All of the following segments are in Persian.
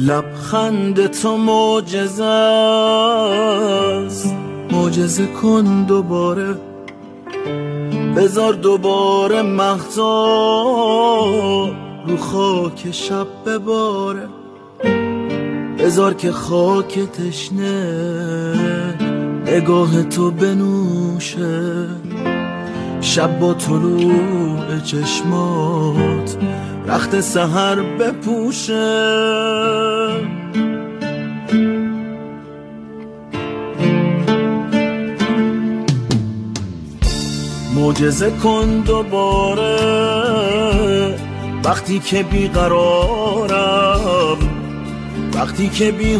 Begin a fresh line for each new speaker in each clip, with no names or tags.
لبخند تو معجزه است، معجزه کن دوباره، بذار دوباره مهتاب رو خاک شب بباره، بذار که خاک تشنه نگاه تو بنوشه، شب با طلوع چشمات رخت سحر بپوشه. معجزه کن دوباره وقتی که بیقرارم، وقتی که بی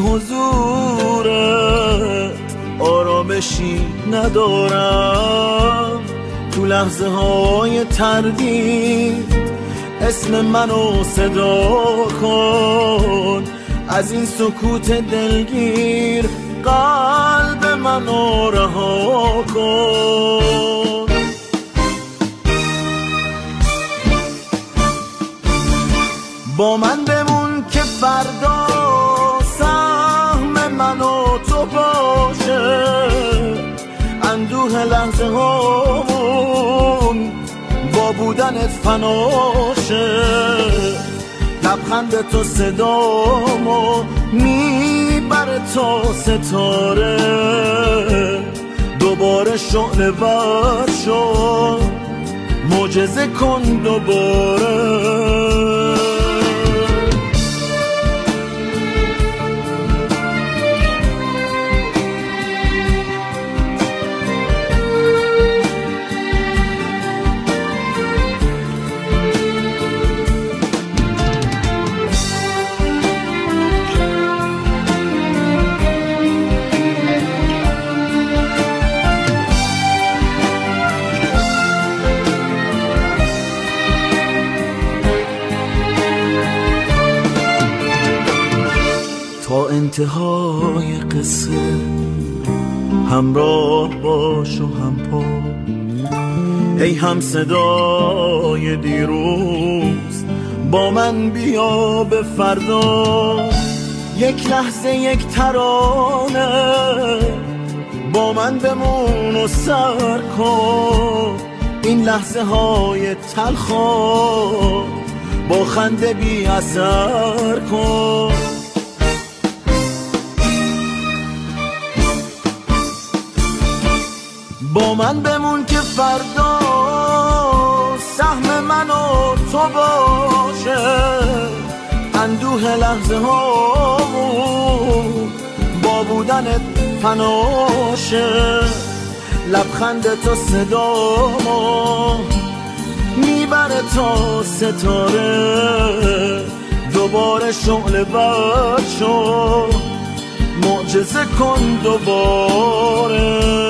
حضورت آرامشی ندارم، تو لحظه های تردید اسم منو صدا کن، از این سکوت دلگیر قلب منو رها کن. با من بمون که فردا سهم من و تو باشه، اندوه لحظه هامون با بودنت فناشه، لبخند تو صدامو میبره تا ستاره، دوباره شعله ور شو، معجزه کن دوباره. تا انتهای قصه همراه باش و هم پا، ای هم صدای دیروز با من بیا به فردا، یک لحظه یک ترانه با من بمون و سر کن، این لحظه های تلخا با خنده بی اثر کن. با من بمون که فردا سهم من و تو باشه، اندوه لحظه ها با بودنت فناشه، لبخند تو صدامو میبره تا ستاره، دوباره شعله ور شو، معجزه کن دوباره.